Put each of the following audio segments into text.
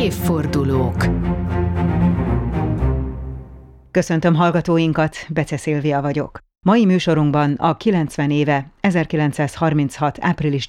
Évfordulók. Köszöntöm hallgatóinkat, Bece Szilvia vagyok. Mai műsorunkban a 90 éve, 1936. április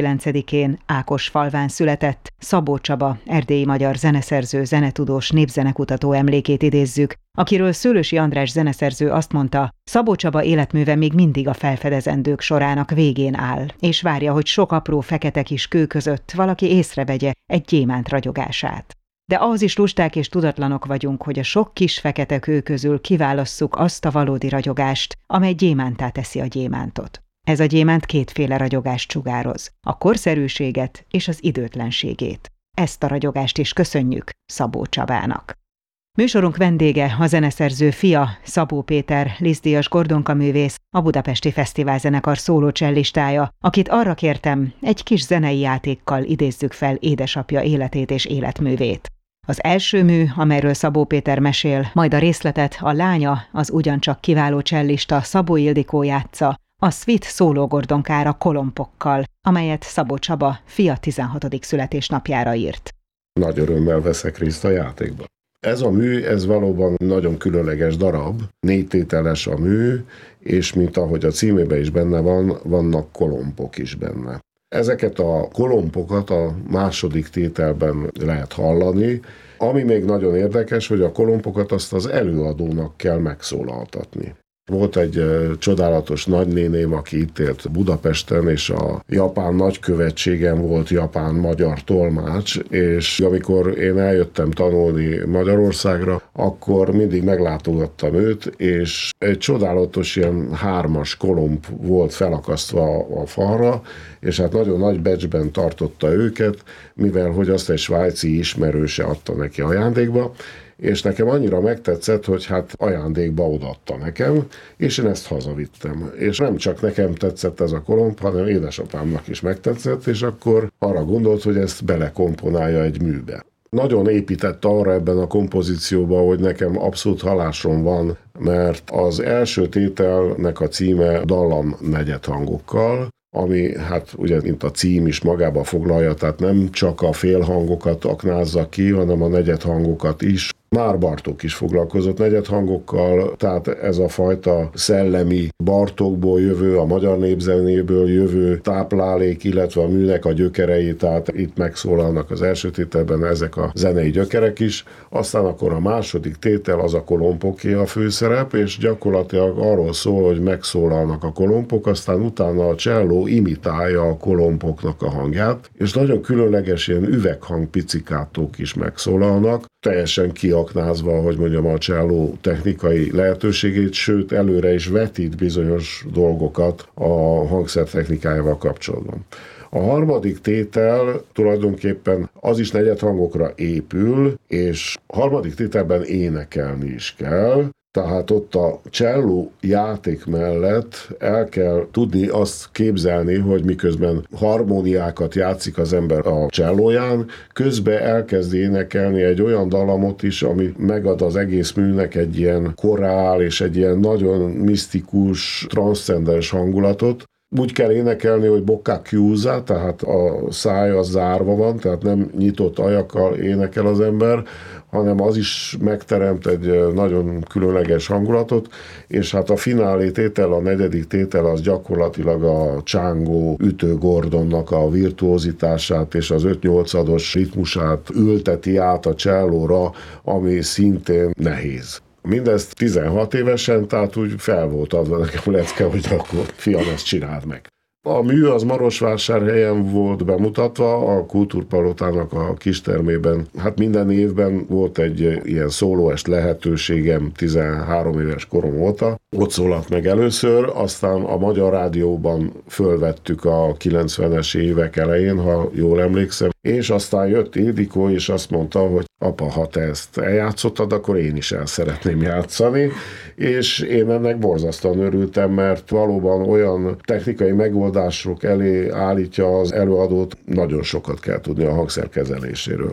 19-én Ákosfalván született Szabó Csaba, erdélyi magyar zeneszerző, zenetudós, népzenekutató emlékét idézzük, akiről Szőlősi András zeneszerző azt mondta, Szabó Csaba életműve még mindig a felfedezendők sorának végén áll, és várja, hogy sok apró fekete kis kő között valaki észrevegye egy gyémánt ragyogását. De ahhoz is lusták és tudatlanok vagyunk, hogy a sok kis fekete kő közül kiválasszuk azt a valódi ragyogást, amely gyémánttá teszi a gyémántot. Ez a gyémánt kétféle ragyogást sugároz, a korszerűséget és az időtlenségét. Ezt a ragyogást is köszönjük Szabó Csabának. Műsorunk vendége a zeneszerző fia, Szabó Péter, Liszt-díjas gordonkaművész, a Budapesti Fesztiválzenekar szólócsellistája, akit arra kértem, egy kis zenei játékkal idézzük fel édesapja életét és életművét. Az első mű, amelyről Szabó Péter mesél, majd a részletet a lánya, az ugyancsak kiváló csellista Szabó Ildikó játsza, a Suite szólógordonkára Kolompokkal, amelyet Szabó Csaba fia 16. születésnapjára írt. Nagy örömmel veszek részt a játékban. Ez a mű, ez valóban nagyon különleges darab, 4 tételes a mű, és mint ahogy a címében is benne van, vannak kolompok is benne. Ezeket a kolompokat a második tételben lehet hallani. Ami még nagyon érdekes, hogy a kolompokat azt az előadónak kell megszólaltatni. Volt egy csodálatos nagynéném, aki itt élt Budapesten, és a japán nagykövetségen volt japán-magyar tolmács, és amikor én eljöttem tanulni Magyarországra, akkor mindig meglátogattam őt, és egy csodálatos ilyen 3-as kolomb volt felakasztva a falra, és hát nagyon nagy becsben tartotta őket, mivel hogy azt egy svájci ismerőse adta neki ajándékba, és nekem annyira megtetszett, hogy hát ajándékba odaadta nekem, és én ezt hazavittem. És nem csak nekem tetszett ez a kolomb, hanem édesapámnak is megtetszett, és akkor arra gondolt, hogy ezt belekomponálja egy műbe. Nagyon épített arra ebben a kompozícióban, hogy nekem abszolút halásom van, mert az első tételnek a címe dallam negyedhangokkal, ami hát ugye, mint a cím is magába foglalja, tehát nem csak a félhangokat aknázza ki, hanem a negyedhangokat is. Már Bartók is foglalkozott negyedhangokkal, tehát ez a fajta szellemi Bartókból jövő, a magyar népzenéből jövő táplálék, illetve a műnek a gyökerei, tehát itt megszólalnak az első tételben ezek a zenei gyökerek is. Aztán akkor a második tétel az a kolompoké a főszerep, és gyakorlatilag arról szól, hogy megszólalnak a kolompok, aztán utána a cselló imitálja a kolompoknak a hangját, és nagyon különleges ilyen üveghang picikátók is megszólalnak, teljesen kiaknázva, hogy mondjam, a cselló technikai lehetőségét, sőt előre is vetít bizonyos dolgokat a hangszer technikájával kapcsolatban. A harmadik tétel tulajdonképpen az is negyedhangokra épül, és a harmadik tételben énekelni is kell, tehát ott a cselló játék mellett el kell tudni azt képzelni, hogy miközben harmóniákat játszik az ember a csellóján, közben elkezd énekelni egy olyan dallamot is, ami megad az egész műnek egy ilyen korál és egy ilyen nagyon misztikus, transzcendens hangulatot. Úgy kell énekelni, hogy bocca chiusa, tehát a száj az zárva van, tehát nem nyitott ajakkal énekel az ember, hanem az is megteremt egy nagyon különleges hangulatot, és hát a finálé tétel, a negyedik tétel az gyakorlatilag a csángó ütőgordonnak a virtuózitását és az 5/8-ados ritmusát ülteti át a csellóra, ami szintén nehéz. Mindezt 16 évesen, tehát úgy fel volt adva nekem lecke, hogy akkor fiam, ezt csináld meg. A mű az Marosvásárhelyen volt bemutatva, a Kultúrpalotának a kistermében. Hát minden évben volt egy ilyen szólóest lehetőségem, 13 éves korom óta. Ott szólalt meg először, aztán a Magyar Rádióban fölvettük a 90-es évek elején, ha jól emlékszem, és aztán jött Ildikó, és azt mondta, hogy apa, ha te ezt eljátszottad, akkor én is el szeretném játszani, és én ennek borzasztóan örültem, mert valóban olyan technikai megoldások elé állítja az előadót, nagyon sokat kell tudni a hangszer kezeléséről.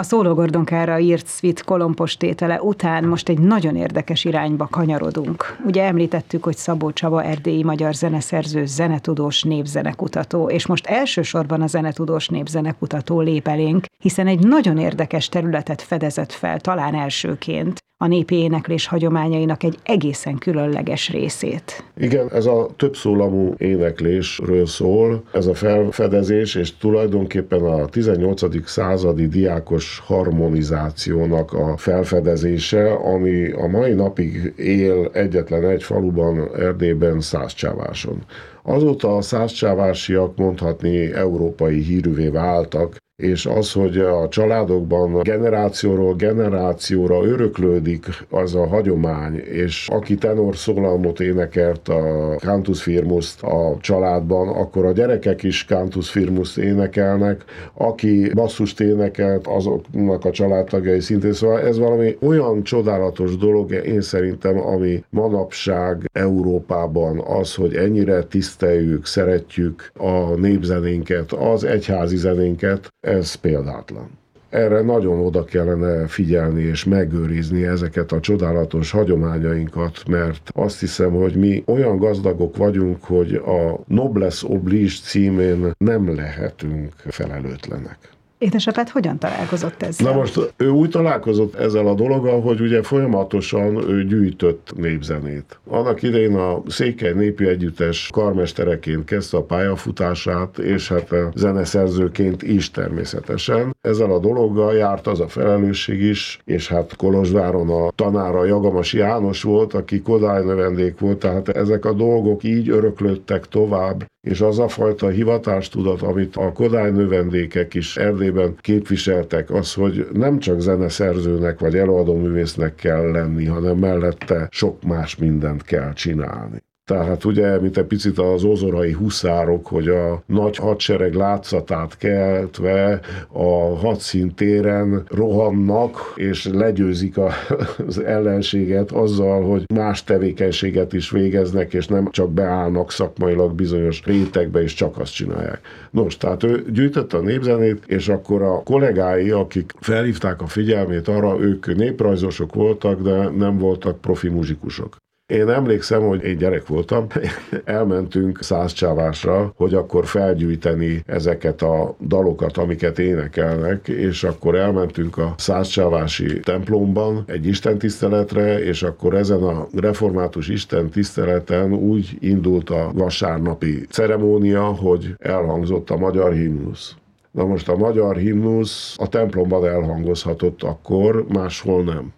A Szóló Gordonkára írt szvit kolompos tétele után most egy nagyon érdekes irányba kanyarodunk. Ugye említettük, hogy Szabó Csaba erdélyi magyar zeneszerző, zenetudós, népzenekutató, és most elsősorban a zenetudós népzenekutató lép elénk, hiszen egy nagyon érdekes területet fedezett fel, talán elsőként, a népi éneklés hagyományainak egy egészen különleges részét. Igen, ez a többszólamú éneklésről szól, ez a felfedezés, és tulajdonképpen a 18. századi diákos harmonizációnak a felfedezése, ami a mai napig él egyetlen egy faluban, Erdélyben, Szászcsáváson. Azóta a szászcsávásiak mondhatni európai hírűvé váltak, és az, hogy a családokban generációról generációra öröklődik az a hagyomány, és aki tenorszólamot énekelt a cantus firmust a családban, akkor a gyerekek is cantus firmust énekelnek, aki basszust énekelt, azoknak a családtagjai szintén. Szóval ez valami olyan csodálatos dolog, én szerintem, ami manapság Európában az, hogy ennyire tiszteljük, szeretjük a népzenénket, az egyházi zenénket, ez példátlan. Erre nagyon oda kellene figyelni és megőrizni ezeket a csodálatos hagyományainkat, mert azt hiszem, hogy mi olyan gazdagok vagyunk, hogy a Noblesse Oblige címén nem lehetünk felelőtlenek. Édesapád hogyan találkozott ezzel? Na most ő úgy találkozott ezzel a dologgal, hogy ugye folyamatosan ő gyűjtött népzenét. Annak idején a Székely Népi Együttes karmestereként kezdte a pályafutását, és hát a zeneszerzőként is természetesen. Ezzel a dologgal járt az a felelősség is, és hát Kolozsváron a tanára Jagamasi János volt, aki Kodály növendék volt, tehát ezek a dolgok így öröklődtek tovább, és az a fajta hivatástudat, amit a Kodály növendékek is Erdélyben képviseltek, az, hogy nem csak zeneszerzőnek vagy előadóművésznek kell lenni, hanem mellette sok más mindent kell csinálni. Tehát ugye, mint egy picit az ozorai huszárok, hogy a nagy hadsereg látszatát keltve a hadszíntéren rohannak, és legyőzik az ellenséget azzal, hogy más tevékenységet is végeznek, és nem csak beállnak szakmailag bizonyos rétegbe, és csak azt csinálják. Nos, tehát ő gyűjtette a népzenét, és akkor a kollégái, akik felhívták a figyelmét arra, ők néprajzosok voltak, de nem voltak profi muzsikusok. Én emlékszem, hogy én gyerek voltam, elmentünk Szászcsávásra, hogy akkor felgyűjteni ezeket a dalokat, amiket énekelnek, és akkor elmentünk a Szászcsávási templomban egy istentiszteletre, és akkor ezen a református istentiszteleten úgy indult a vasárnapi ceremónia, hogy elhangzott a magyar himnusz. Na most a magyar himnusz a templomban elhangozhatott akkor, máshol nem.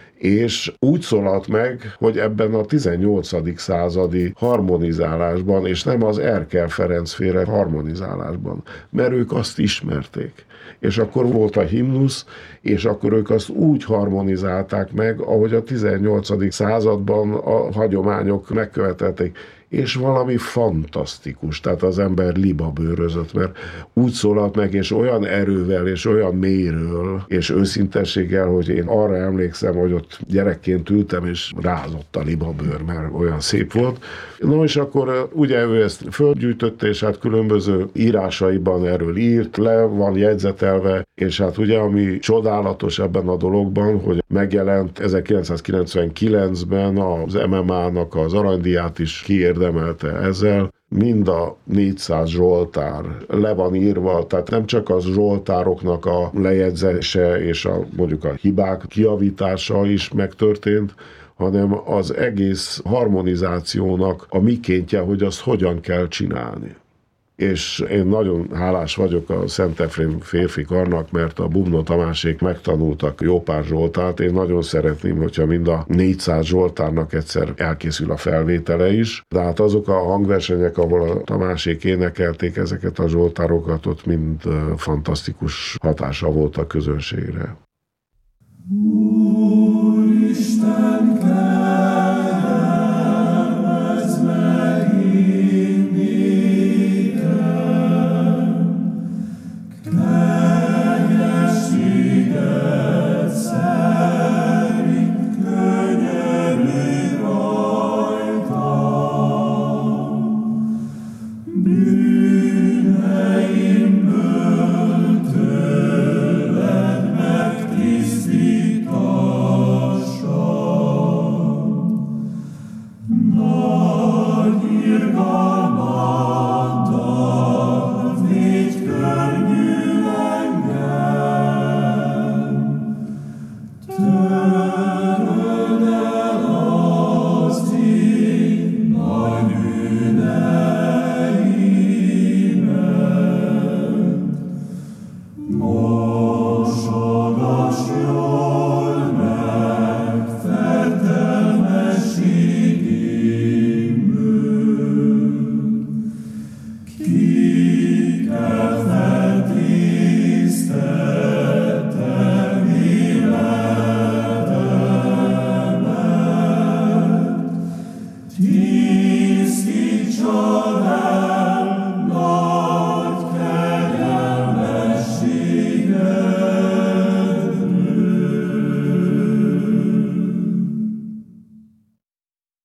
És úgy szólalt meg, hogy ebben a 18. századi harmonizálásban, és nem az Erkel Ferenc féle harmonizálásban, mert ők azt ismerték. És akkor volt a himnusz, és akkor ők azt úgy harmonizálták meg, ahogy a 18. században a hagyományok megkövetelték. És valami fantasztikus, tehát az ember libabőrözött, mert úgy szólalt meg, és olyan erővel, és olyan mélyről, és őszintességgel, hogy én arra emlékszem, hogy ott gyerekként ültem, és rázott a libabőr, mert olyan szép volt. No, és akkor ugye ő ezt földgyűjtötte, és hát különböző írásaiban erről írt, le van jegyzetelve, és hát ugye ami csodálatos ebben a dologban, hogy megjelent 1999-ben az MMA-nak az aranydíját is kiérdemelte ezzel, mind a 400 zsoltár le van írva, tehát nem csak az zsoltároknak a lejegyzése és mondjuk a hibák kijavítása is megtörtént, hanem az egész harmonizációnak a mikéntje, hogy azt hogyan kell csinálni. És én nagyon hálás vagyok a Szent Efrém férfi karnak, mert a Bubnó Tamásék megtanultak jó pár zsoltárt. Én nagyon szeretném, hogyha mind a 400 zsoltárnak egyszer elkészül a felvétele is. De hát azok a hangversenyek, ahol a Tamásék énekelték ezeket a zsoltárokat, ott mind fantasztikus hatása volt a közönségre. Úristen, kegyelmezz meg én nékem, kegyességed szerint könyörülj rajtam, bűneimből tőled meg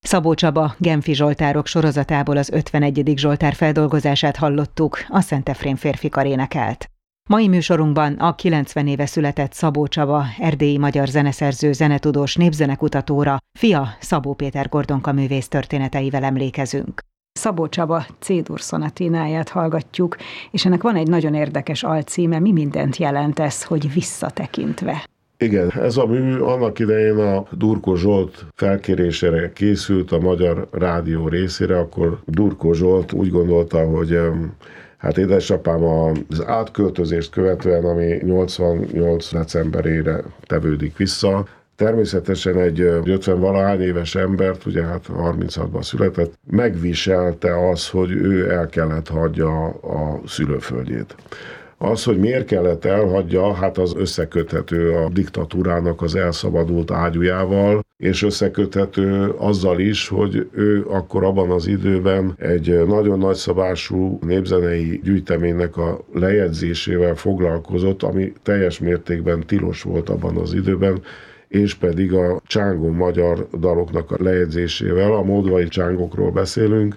Szabó Csaba Genfi Zsoltárok sorozatából az 51. Zsoltár feldolgozását hallottuk, a Szent Efrém férfikar énekelt. Mai műsorunkban a 90 éve született Szabó Csaba, erdélyi magyar zeneszerző, zenetudós, népzenekutatóra, fia Szabó Péter Gordonka művész történeteivel emlékezünk. Szabó Csaba C-dur szonatináját hallgatjuk, és ennek van egy nagyon érdekes alcíme, mi mindent jelent ez, hogy visszatekintve. Igen, ez a mű annak idején a Durkó Zsolt felkérésére készült a Magyar Rádió részére, akkor Durkó Zsolt úgy gondolta, hogy hát édesapám az átköltözést követően, ami 88 decemberére tevődik vissza, természetesen egy 50-valahány éves embert, ugye hát 36-ban született, megviselte az, hogy ő el kellett hagyja a szülőföldjét. Az, hogy miért kellett elhagyja, hát az összeköthető a diktatúrának az elszabadult ágyújával, és összeköthető azzal is, hogy ő akkor abban az időben egy nagyon nagyszabású népzenei gyűjteménynek a lejegyzésével foglalkozott, ami teljes mértékben tilos volt abban az időben, és pedig a csángó magyar daloknak a lejegyzésével, a moldvai csángokról beszélünk,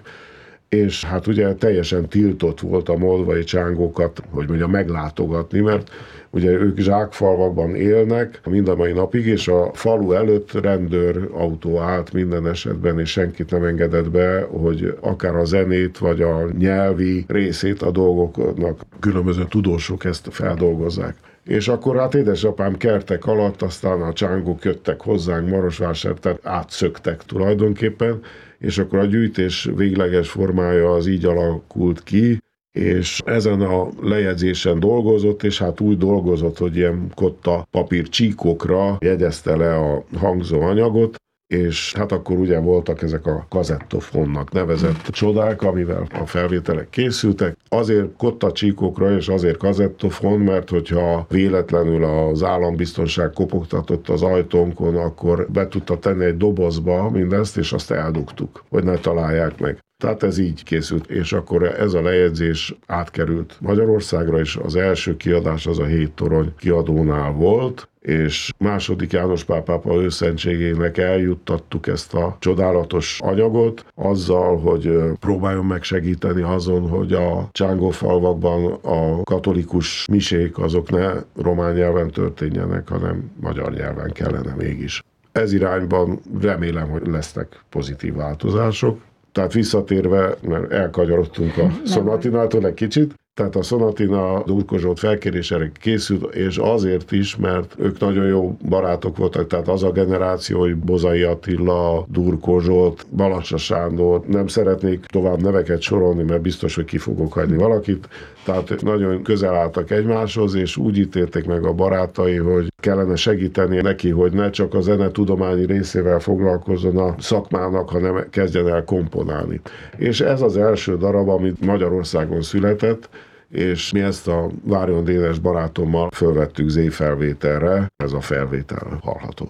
és hát ugye teljesen tiltott volt a moldvai csángókat, hogy mondjam, meglátogatni, mert ugye ők zsákfalvakban élnek mind a mai napig, és a falu előtt rendőrautó állt minden esetben, és senkit nem engedett be, hogy akár a zenét, vagy a nyelvi részét a dolgoknak különböző tudósok ezt feldolgozzák. És akkor hát édesapám kertek alatt, aztán a csángók jöttek hozzánk Marosvásárra, tehát átszöktek tulajdonképpen, és akkor a gyűjtés végleges formája az így alakult ki, és ezen a lejegyzésen dolgozott, és hát úgy dolgozott, hogy ilyen kotta papír csíkokra jegyezte le a hangzóanyagot, és hát akkor ugye voltak ezek a kazettofonnak nevezett csodák, amivel a felvételek készültek. Azért kottacsíkokra és azért kazettofon, mert hogyha véletlenül az állambiztonság kopogtatott az ajtónkon, akkor be tudta tenni egy dobozba mindezt, és azt eldugtuk, hogy ne találják meg. Tehát ez így készült, és akkor ez a lejegyzés átkerült Magyarországra, és az első kiadás az a 7 Torony kiadónál volt, és II. János Pál pápa őszentségének eljuttattuk ezt a csodálatos anyagot, azzal, hogy próbáljon meg segíteni azon, hogy a csángófalvakban a katolikus misék azok ne román nyelven történjenek, hanem magyar nyelven kellene mégis. Ez irányban remélem, hogy lesznek pozitív változások. Tehát visszatérve, mert elkanyarodtunk a Szonatinától egy kicsit, tehát a Szonatina Durkó Zsolt felkérésére készült, és azért is, mert ők nagyon jó barátok voltak, tehát az a generáció, hogy Bozai Attila, Durkó Zsolt, Balassa Sándor, nem szeretnék tovább neveket sorolni, mert biztos, hogy ki fogok hagyni valakit, tehát nagyon közel álltak egymáshoz, és úgy ítélték meg a barátai, hogy kellene segíteni neki, hogy ne csak a zenetudományi részével foglalkozzon a szakmának, hanem kezdjen el komponálni. És ez az első darab, amit Magyarországon született, és mi ezt a Várjon Dénes barátommal fölvettük Z-felvételre, ez a felvétel hallható.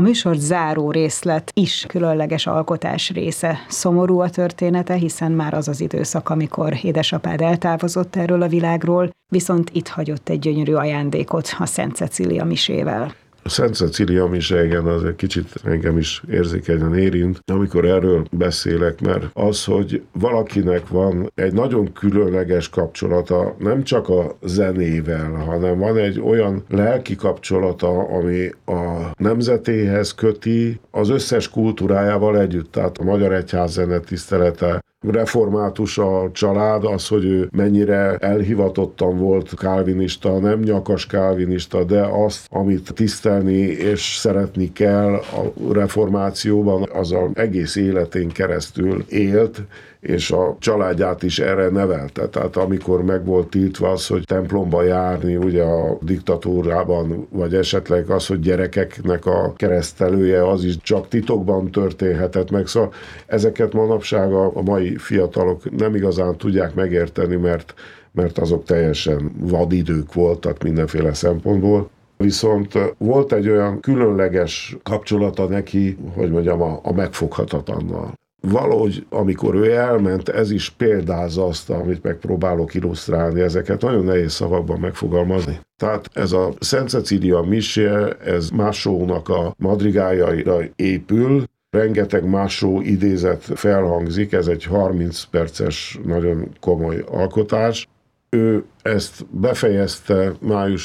műsor záró részlet is különleges alkotás része. Szomorú a története, hiszen már az az időszak, amikor édesapád eltávozott erről a világról, viszont itt hagyott egy gyönyörű ajándékot a Szent Cecília misével. A Szent Cecília mise, igen, az egy kicsit engem is érzékenyen érint, amikor erről beszélek, mert az, hogy valakinek van egy nagyon különleges kapcsolata, nem csak a zenével, hanem van egy olyan lelki kapcsolata, ami a nemzetéhez köti az összes kultúrájával együtt, tehát a magyar egyház zenetisztelete, református a család, az, hogy ő mennyire elhivatottan volt kálvinista, nem nyakas kálvinista, de azt, amit tisztelni és szeretni kell a reformációban, az az egész életén keresztül élt, és a családját is erre nevelte. Tehát amikor meg volt tiltva az, hogy templomba járni, ugye a diktatúrában, vagy esetleg az, hogy gyerekeknek a keresztelője, az is csak titokban történhetett meg. Szóval ezeket manapság a mai fiatalok nem igazán tudják megérteni, mert azok teljesen vadidők voltak mindenféle szempontból. Viszont volt egy olyan különleges kapcsolata neki, hogy mondjam, a megfoghatatlannak. Valahogy, amikor ő elment, ez is példázza azt, amit megpróbálok illusztrálni, ezeket nagyon nehéz szavakban megfogalmazni. Tehát ez a Szent Cecília misje, ez Massónak a madrigájaira épül, rengeteg Massó idézet felhangzik, ez egy 30 perces, nagyon komoly alkotás. Ő ezt befejezte május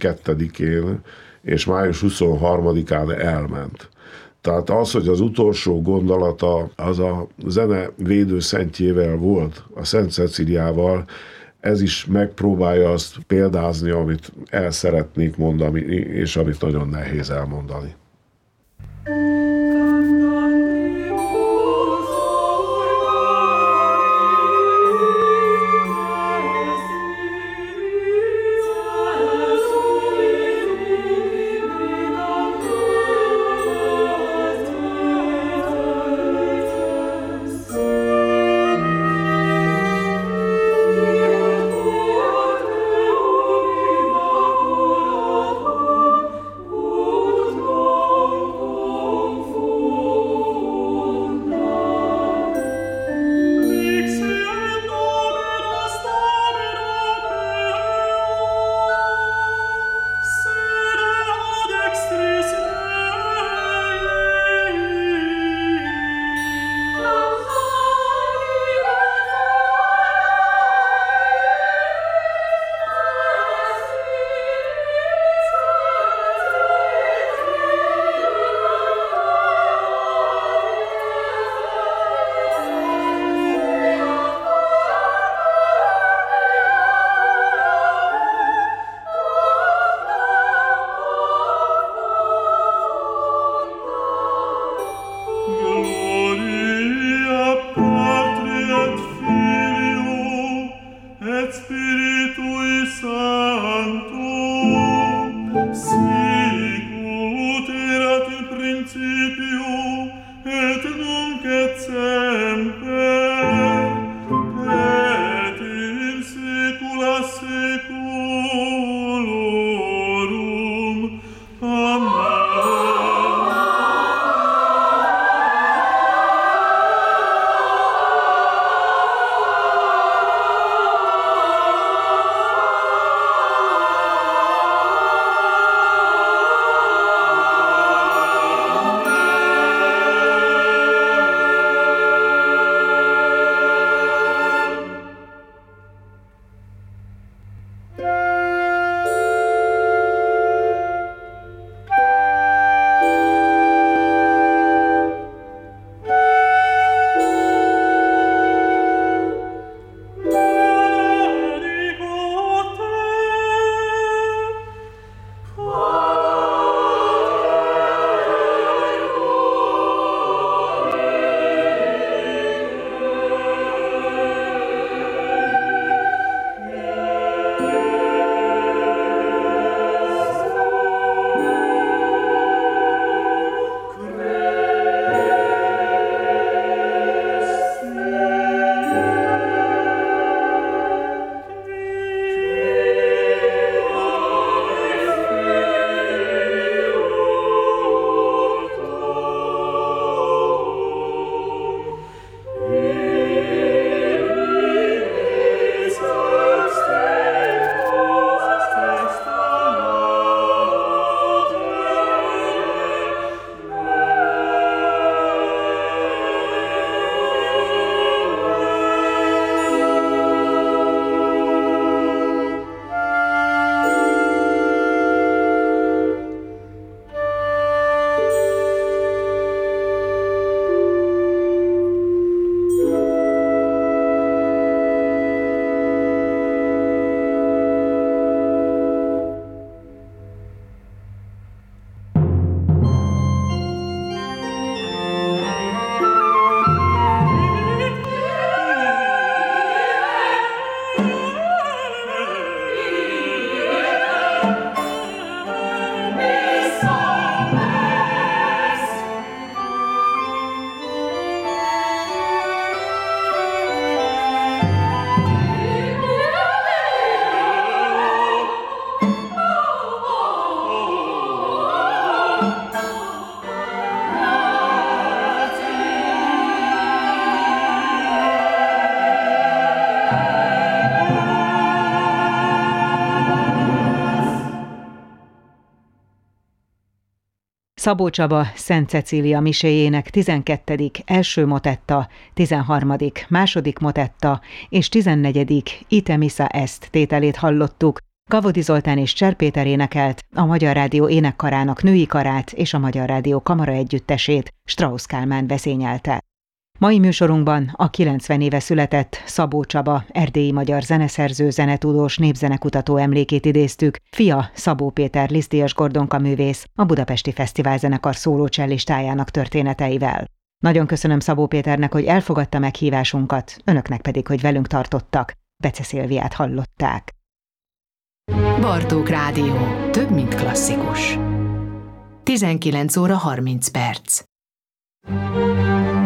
22-én, és május 23-án elment. Tehát az, hogy az utolsó gondolata az a zene védőszentjével volt, a Szent Cecíliával, ez is megpróbálja azt példázni, amit el szeretnék mondani, és amit nagyon nehéz elmondani. Oh Szabó Csaba Szent Cecília miséjének 12. első motetta, 13. második motetta és 14. Ite missa est tételét hallottuk. Kavodi Zoltán és Cser Péter énekelt, a Magyar Rádió énekkarának női karát és a Magyar Rádió kamara együttesét Strauss Kálmán vezényelte. Mai műsorunkban a 90 éve született Szabó Csaba, erdélyi magyar zeneszerző, zenetudós, népzenekutató emlékét idéztük, fia Szabó Péter Lisztdíjas Gordonka művész, a Budapesti Fesztiválzenekar szólócsellistájának történeteivel. Nagyon köszönöm Szabó Péternek, hogy elfogadta meghívásunkat, önöknek pedig, hogy velünk tartottak. Bece Szilviát hallották. Bartók Rádió. Több, mint klasszikus. 19 óra 30 perc.